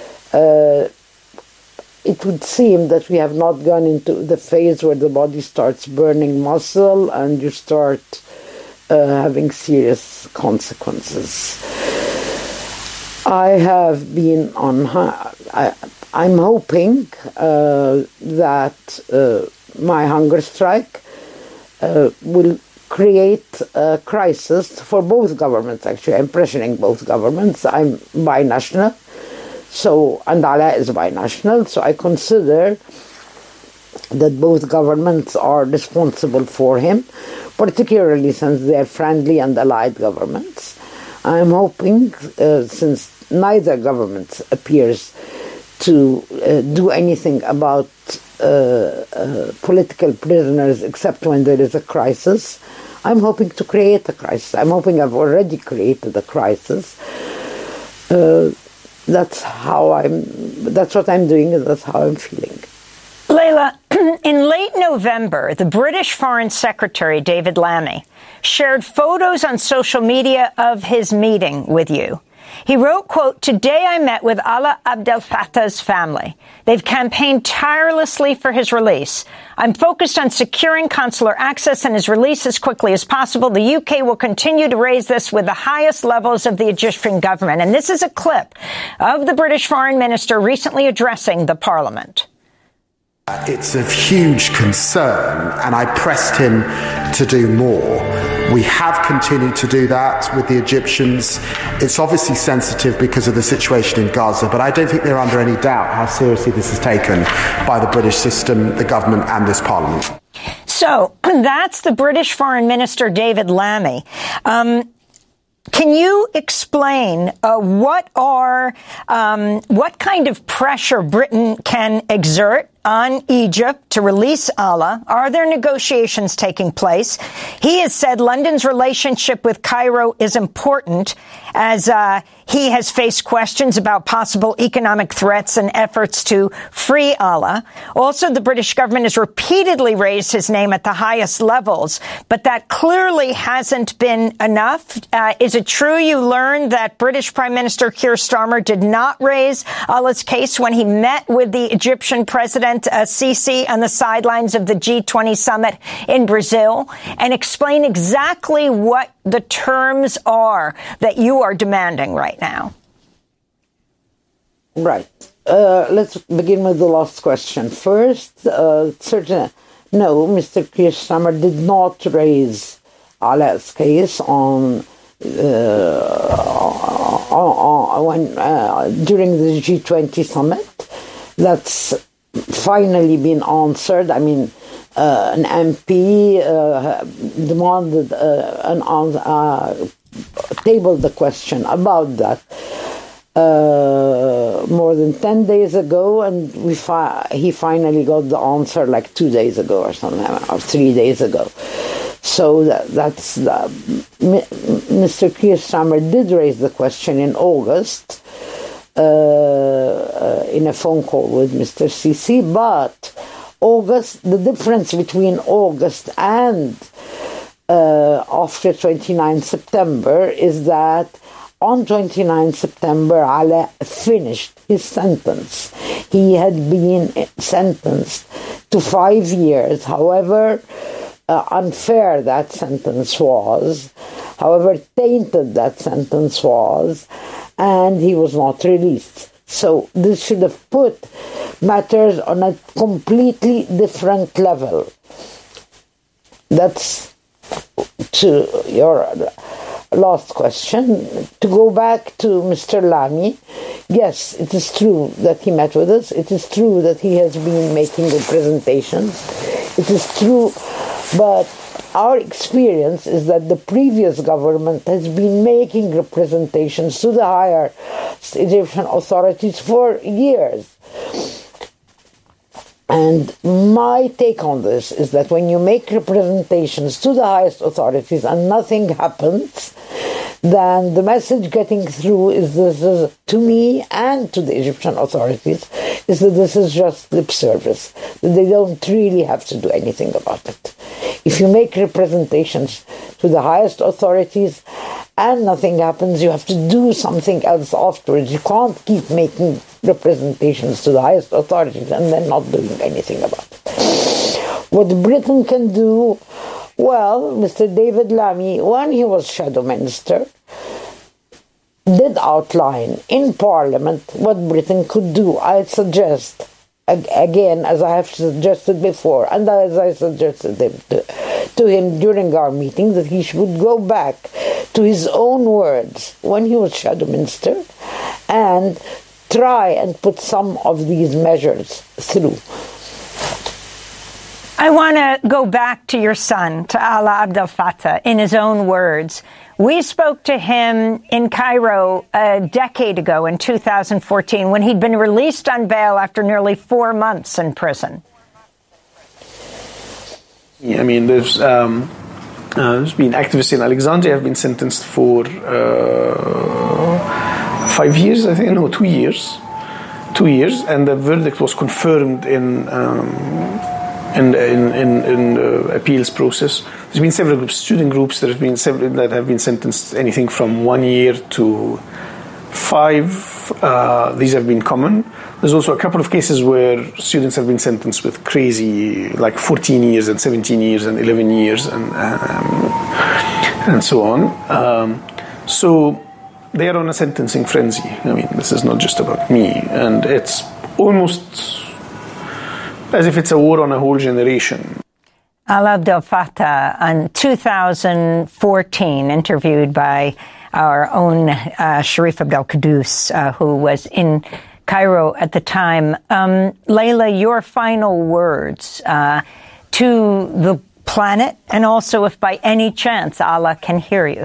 It would seem that we have not gone into the phase where the body starts burning muscle and you start having serious consequences. I have been on. I'm hoping that my hunger strike will create a crisis for both governments. Actually, I'm pressuring both governments. I'm binational, and Alaa is binational. So I consider that both governments are responsible for him, particularly since they're friendly and allied governments. I'm hoping, since neither government appears to do anything about political prisoners except when there is a crisis, I'm hoping to create a crisis. I'm hoping I've already created a crisis. That's what I'm doing, and that's how I'm feeling. Leila, in late November, the British Foreign Secretary, David Lammy, shared photos on social media of his meeting with you. He wrote, quote, "Today I met with Alaa Abdel Fattah's family. They've campaigned tirelessly for his release. I'm focused on securing consular access and his release as quickly as possible. The UK will continue to raise this with the highest levels of the Egyptian government." And this is a clip of the British foreign minister recently addressing the parliament. It's of huge concern, and I pressed him to do more. We have continued to do that with the Egyptians. It's obviously sensitive because of the situation in Gaza, but I don't think they're under any doubt how seriously this is taken by the British system, the government, and this Parliament. So that's the British Foreign Minister, David Lammy. Can you explain what kind of pressure Britain can exert on Egypt to release Alaa? Are there negotiations taking place? He has said London's relationship with Cairo is important as he has faced questions about possible economic threats and efforts to free Alaa. Also, the British government has repeatedly raised his name at the highest levels, but that clearly hasn't been enough. Is it true you learned that British Prime Minister Keir Starmer did not raise Alaa's case when he met with the Egyptian President Sisi on the sidelines of the G20 summit in Brazil? And explain exactly what the terms are that you are demanding right now. Right. Let's begin with the last question. First, no, Mr. Keir Starmer did not raise Alaa's case during the G20 summit. That's finally been answered. I mean, an MP demanded tabled the question about that more than 10 days ago, and he finally got the answer like 2 days ago or something, or 3 days ago. So that's Mr. Keir Starmer did raise the question in August in a phone call with Mr. Sisi, but the difference between August and after 29 September is that on 29 September, Alaa finished his sentence. He had been sentenced to 5 years. However unfair that sentence was, however tainted that sentence was, and he was not released. So this should have put matters on a completely different level. That's to your last question. To go back to Mr. Lammy, yes, it is true that he met with us. It is true that he has been making representations. It is true, but our experience is that the previous government has been making representations to the higher Egyptian authorities for years. And my take on this is that when you make representations to the highest authorities and nothing happens, then the message getting through is to me and to the Egyptian authorities is that this is just lip service, that they don't really have to do anything about it. If you make representations to the highest authorities and nothing happens, you have to do something else afterwards. You can't keep making representations to the highest authorities and then not doing anything about it. What Britain can do, well, Mr. David Lammy, when he was shadow minister, did outline in Parliament what Britain could do. I suggest, again, as I have suggested before, and as I suggested to him during our meeting, that he should go back to his own words when he was shadow minister and try and put some of these measures through. I want to go back to your son, to Alaa Abdel Fattah, in his own words. We spoke to him in Cairo a decade ago in 2014 when he'd been released on bail after nearly 4 months in prison. I mean, there's been activists in Alexandria have been sentenced for 5 years, I think, no, 2 years. 2 years, and the verdict was confirmed in the appeals process. There's been several groups, student groups, there have been several that have been sentenced anything from 1 year to 5. These have been common. There's also a couple of cases where students have been sentenced with crazy, like 14 years and 17 years and 11 years and so on. So they are on a sentencing frenzy. I mean, this is not just about me, and it's almost as if it's a war on a whole generation. Alaa Abdel Fattah, in 2014, interviewed by our own Sharif Abdel Quddus, who was in Cairo at the time. Layla, your final words to the planet, and also if by any chance Alaa can hear you.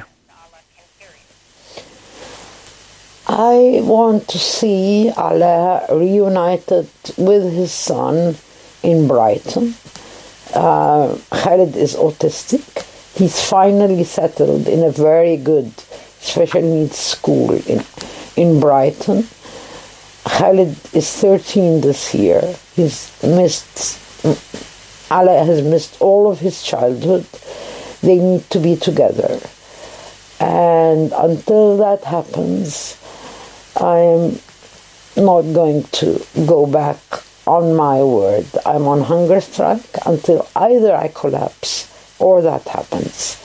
I want to see Alaa reunited with his son in Brighton. Khaled is autistic. He's finally settled in a very good special needs school in Brighton. Khaled is 13 this year. Alaa has missed all of his childhood. They need to be together. And until that happens, I'm not going to go back on my word. I'm on hunger strike until either I collapse or that happens.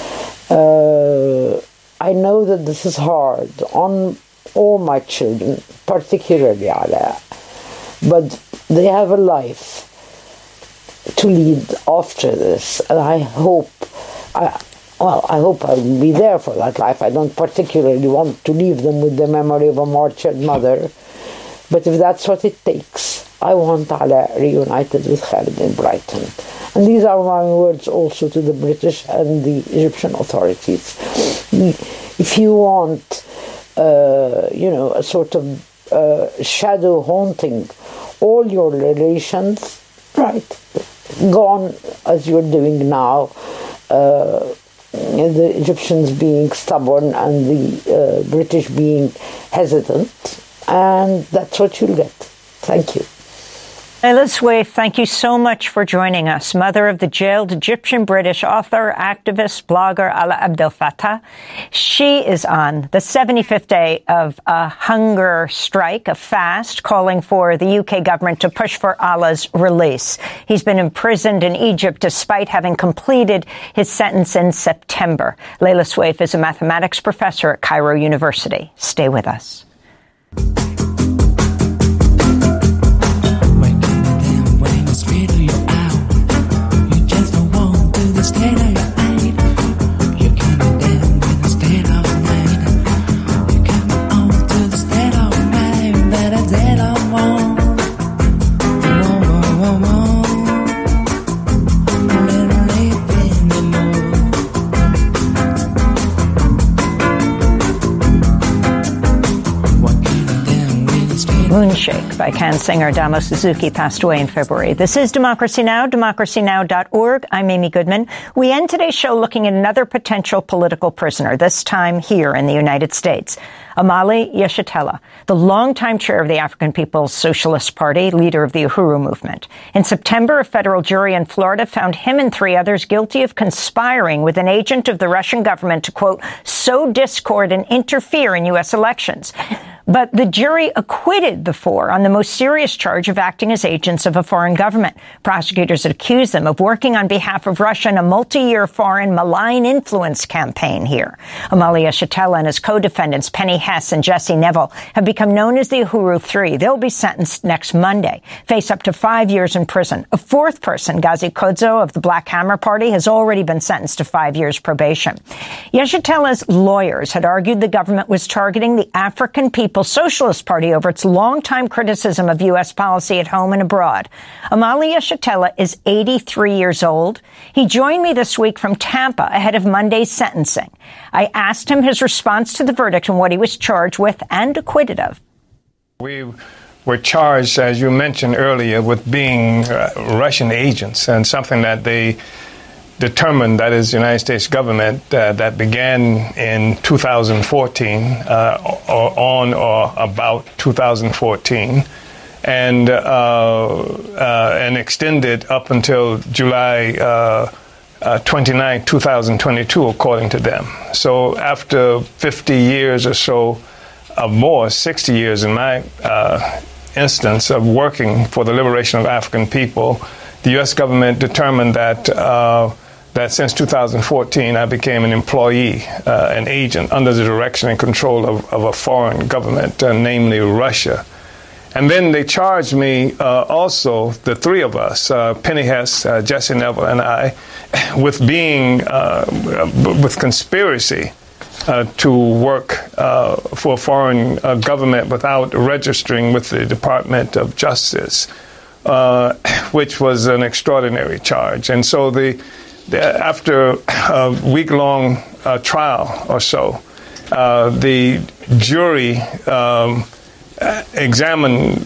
I know that this is hard on all my children, particularly Alaa, but they have a life to lead after this, and I hope I will be there for that life. I don't particularly want to leave them with the memory of a martyred mother, but if that's what it takes, I want Alaa reunited with Khaled in Brighton. And these are my words also to the British and the Egyptian authorities. If you want, a sort of shadow haunting all your relations, right, go on as you're doing now, the Egyptians being stubborn and the British being hesitant, and that's what you'll get. Thank you. Layla Swaif, thank you so much for joining us. Mother of the jailed Egyptian-British author, activist, blogger Alaa Abdel Fattah. She is on the 75th day of a hunger strike, a fast, calling for the UK government to push for Alaa's release. He's been imprisoned in Egypt despite having completed his sentence in September. Layla Swaif is a mathematics professor at Cairo University. Stay with us. Moonshake by Can singer Damo Suzuki passed away in February. This is Democracy Now!, democracynow.org. I'm Amy Goodman. We end today's show looking at another potential political prisoner, this time here in the United States. Omali Yeshitela, the longtime chair of the African People's Socialist Party, leader of the Uhuru movement. In September, a federal jury in Florida found him and 3 others guilty of conspiring with an agent of the Russian government to, quote, sow discord and interfere in U.S. elections. But the jury acquitted the 4 on the most serious charge of acting as agents of a foreign government. Prosecutors accused them of working on behalf of Russia in a multi-year foreign malign influence campaign here. Omali Yeshitela and his co-defendants, Penny Hess and Jesse Neville, have become known as the Uhuru 3. They'll be sentenced next Monday, face up to 5 years in prison. A 4th person, Ghazi Kodzo of the Black Hammer Party, has already been sentenced to 5 years probation. Yeshitela's lawyers had argued the government was targeting the African People's Socialist Party over its longtime criticism of U.S. policy at home and abroad. Omali Yeshitela is 83 years old. He joined me this week from Tampa ahead of Monday's sentencing. I asked him his response to the verdict and what he was charged with and acquitted of. We were charged, as you mentioned earlier, with being Russian agents, and something that they determined, that is the United States government, that began in 2014, or on or about 2014, and extended up until July 29, 2022, according to them. So after 50 years or so, more, 60 years in my instance of working for the liberation of African people, the U.S. government determined that since 2014, I became an employee, an agent under the direction and control of a foreign government, namely Russia. And then they charged me also, the three of us, Penny Hess, Jesse Neville, and I, with with conspiracy to work for a foreign government without registering with the Department of Justice, which was an extraordinary charge. And so after a week-long trial or so, the jury examined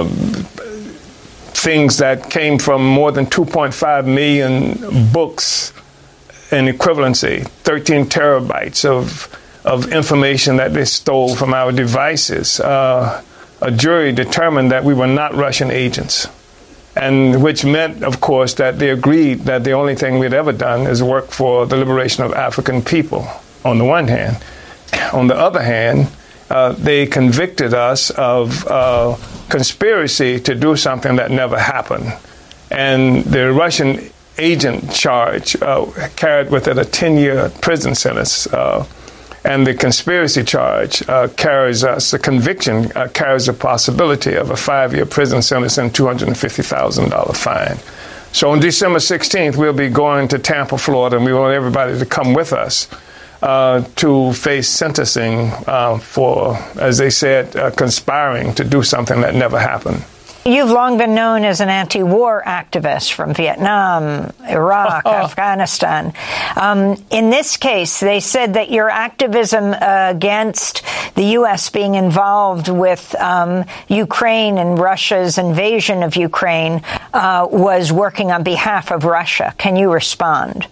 things that came from more than 2.5 million books in equivalency, 13 terabytes of information that they stole from our devices. A jury determined that we were not Russian agents, and which meant, of course, that they agreed that the only thing we'd ever done is work for the liberation of African people, on the one hand. On the other hand, they convicted us of conspiracy to do something that never happened. And the Russian agent charge carried with it a 10-year prison sentence. And the conspiracy charge the conviction carries the possibility of a 5-year prison sentence and $250,000 fine. So on December 16th, we'll be going to Tampa, Florida, and we want everybody to come with us to face sentencing for, as they said, conspiring to do something that never happened. You've long been known as an anti-war activist from Vietnam, Iraq, Afghanistan. In this case, they said that your activism against the U.S. being involved with Ukraine and Russia's invasion of Ukraine was working on behalf of Russia. Can you respond?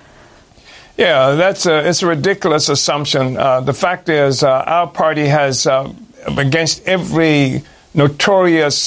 Yeah, it's a ridiculous assumption. The fact is, our party has, against every notorious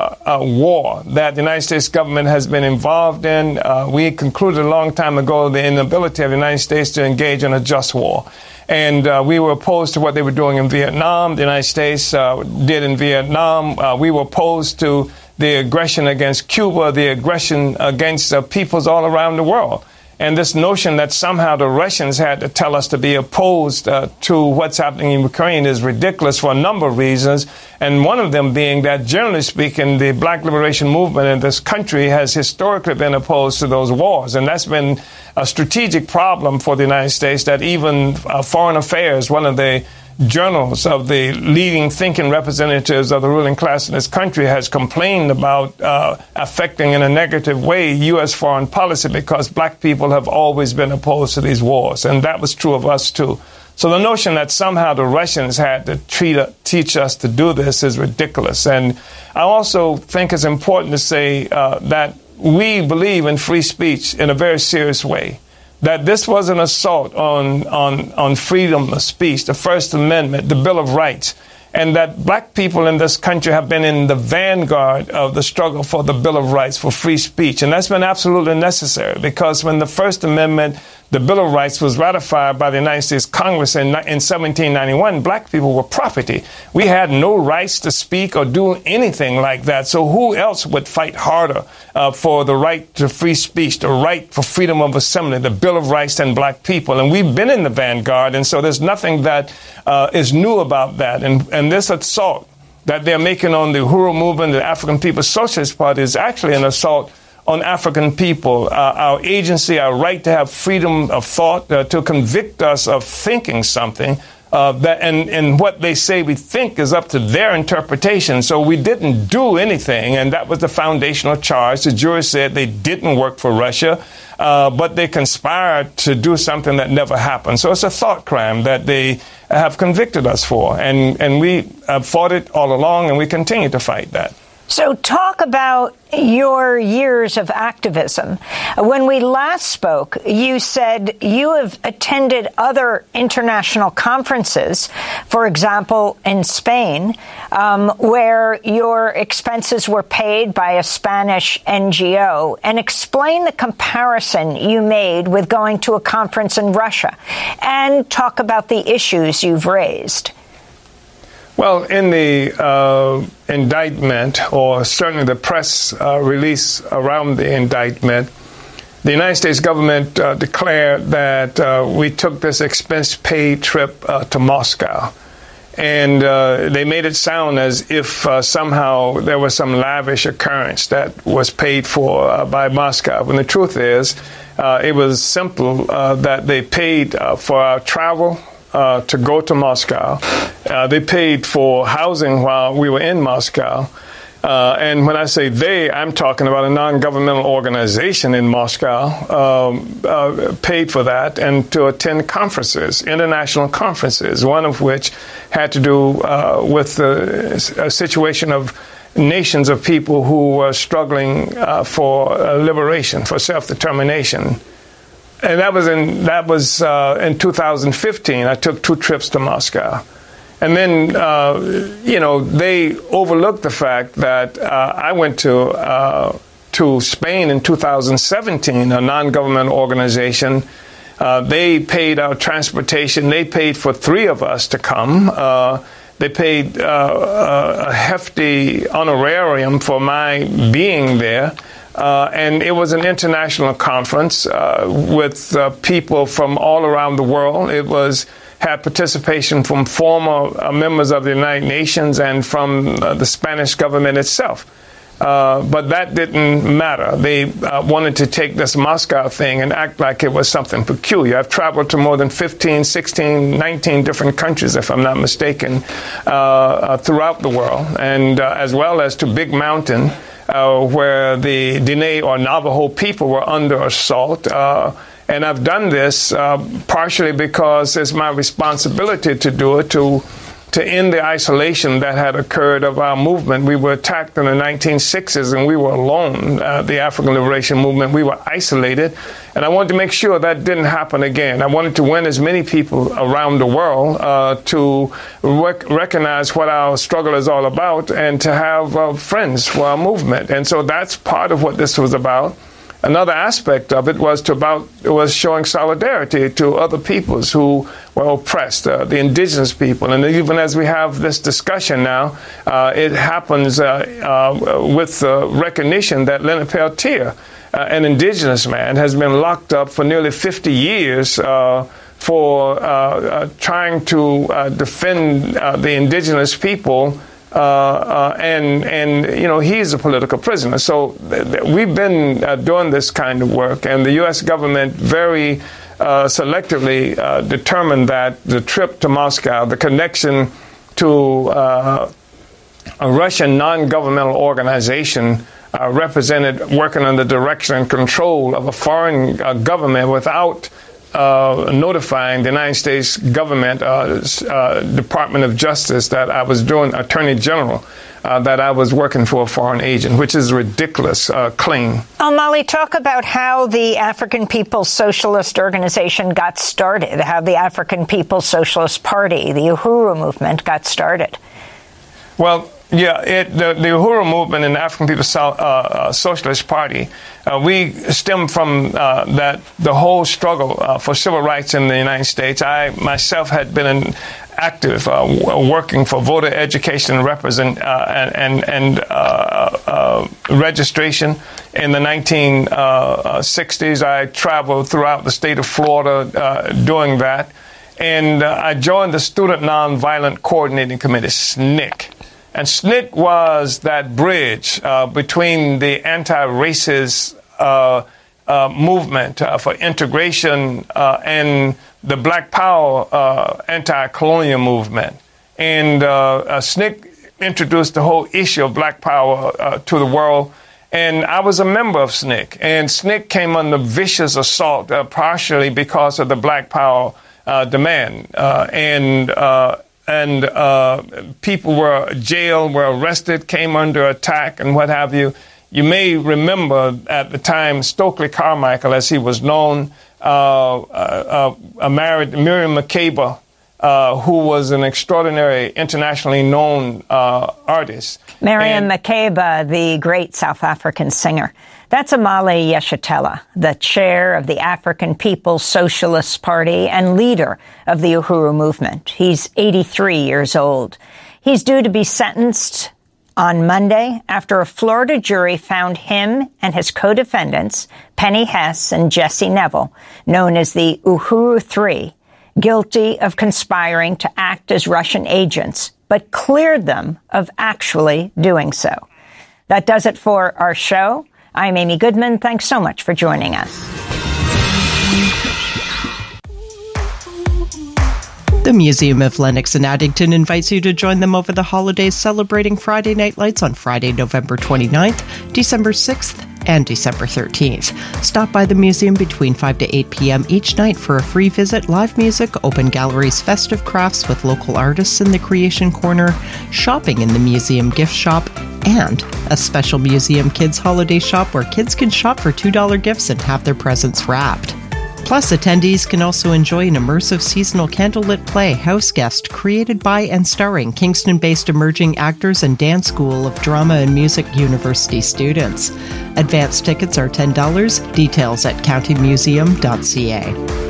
war that the United States government has been involved in, we concluded a long time ago the inability of the United States to engage in a just war. And we were opposed to what they were doing in Vietnam. The United States did in Vietnam. We were opposed to the aggression against Cuba, the aggression against peoples all around the world. And this notion that somehow the Russians had to tell us to be opposed to what's happening in Ukraine is ridiculous for a number of reasons. And one of them being that, generally speaking, the Black liberation movement in this country has historically been opposed to those wars. And that's been a strategic problem for the United States, that even Foreign Affairs, one of the journals of the leading thinking representatives of the ruling class in this country, has complained about affecting in a negative way U.S. foreign policy, because black people have always been opposed to these wars. And that was true of us, too. So the notion that somehow the Russians had to teach us to do this is ridiculous. And I also think it's important to say that we believe in free speech in a very serious way. That this was an assault on freedom of speech, the First Amendment, the Bill of Rights, and that black people in this country have been in the vanguard of the struggle for the Bill of Rights, for free speech. And that's been absolutely necessary, because when the First Amendment, the Bill of Rights, was ratified by the United States Congress in 1791, black people were property. We had no rights to speak or do anything like that. So who else would fight harder for the right to free speech, the right for freedom of assembly, the Bill of Rights, than black people? And we've been in the vanguard, and so there's nothing that is new about that. And this assault that they're making on the Uhuru movement, the African People's Socialist Party, is actually an assault on African people, our agency, our right to have freedom of thought, to convict us of thinking something, and what they say we think is up to their interpretation. So we didn't do anything, and that was the foundational charge. The jury said they didn't work for Russia, but they conspired to do something that never happened. So it's a thought crime that they have convicted us for, and we have fought it all along, and we continue to fight that. So talk about your years of activism. When we last spoke, you said you have attended other international conferences, for example, in Spain, where your expenses were paid by a Spanish NGO. And explain the comparison you made with going to a conference in Russia, and talk about the issues you've raised. Well, in the indictment, or certainly the press release around the indictment, the United States government declared that we took this expense-paid trip to Moscow. And they made it sound as if somehow there was some lavish occurrence that was paid for by Moscow. When the truth is, it was simple that they paid for our travel to go to Moscow. They paid for housing while we were in Moscow. And when I say they, I'm talking about a non-governmental organization in Moscow, paid for that and to attend conferences, international conferences, one of which had to do with a situation of nations of people who were struggling for liberation, for self-determination. And that was in 2015. I took 2 trips to Moscow. And then, they overlooked the fact that I went to Spain in 2017, a non-governmental organization. They paid our transportation. They paid for 3 of us to come. They paid a hefty honorarium for my being there. And it was an international conference with people from all around the world. It had participation from former members of the United Nations and from the Spanish government itself. But that didn't matter. They wanted to take this Moscow thing and act like it was something peculiar. I've traveled to more than 15, 16, 19 different countries, if I'm not mistaken, throughout the world, and as well as to Big Mountain, where the Diné or Navajo people were under assault. And I've done this partially because it's my responsibility to do it, to end the isolation that had occurred of our movement. We were attacked in the 1960s, and we were alone, the African Liberation Movement. We were isolated, and I wanted to make sure that didn't happen again. I wanted to win as many people around the world to recognize what our struggle is all about and to have friends for our movement. And so that's part of what this was about. Another aspect of it was showing solidarity to other peoples who were oppressed, the indigenous people. And even as we have this discussion now, it happens with recognition that Leonard Peltier, an indigenous man, has been locked up for nearly 50 years for trying to defend the indigenous people. He's a political prisoner. So we've been doing this kind of work, and the U.S. government very selectively determined that the trip to Moscow, the connection to a Russian non-governmental organization represented working under the direction and control of a foreign government without notifying the United States government, Department of Justice, that I was doing Attorney General, that I was working for a foreign agent, which is a ridiculous claim. Omali, talk about how the African People's Socialist Organization got started, how the African People's Socialist Party, the Uhuru movement, got started. Well, yeah, the Uhuru movement and the African People's Socialist Party, we stem from the whole struggle for civil rights in the United States. I myself had been active working for voter education and registration in the 1960s. I traveled throughout the state of Florida doing that, and I joined the Student Nonviolent Coordinating Committee, SNCC. And SNCC was that bridge between the anti-racist movement for integration and the Black Power anti-colonial movement. And SNCC introduced the whole issue of Black Power to the world. And I was a member of SNCC. And SNCC came under vicious assault, partially because of the Black Power demand. And people were jailed, were arrested, came under attack, and what have you. You may remember at the time Stokely Carmichael, as he was known, married Miriam Makeba, who was an extraordinary, internationally known artist. Miriam Makeba, the great South African singer. That's Omali Yeshitela, the chair of the African People's Socialist Party and leader of the Uhuru movement. He's 83 years old. He's due to be sentenced on Monday after a Florida jury found him and his co-defendants, Penny Hess and Jesse Neville, known as the Uhuru Three, guilty of conspiring to act as Russian agents, but cleared them of actually doing so. That does it for our show. I'm Amy Goodman. Thanks so much for joining us. The Museum of Lenox in Addington invites you to join them over the holidays, celebrating Friday Night Lights on Friday, November 29th, December 6th, and December 13th. Stop by the museum between 5 to 8 p.m. each night for a free visit, live music, open galleries, festive crafts with local artists in the Creation Corner, shopping in the museum gift shop, and a special museum kids holiday shop where kids can shop for $2 gifts and have their presents wrapped. Plus, attendees can also enjoy an immersive seasonal candlelit play, House Guest, created by and starring Kingston-based emerging actors and dance school of drama and music university students. Advance tickets are $10. Details at countymuseum.ca.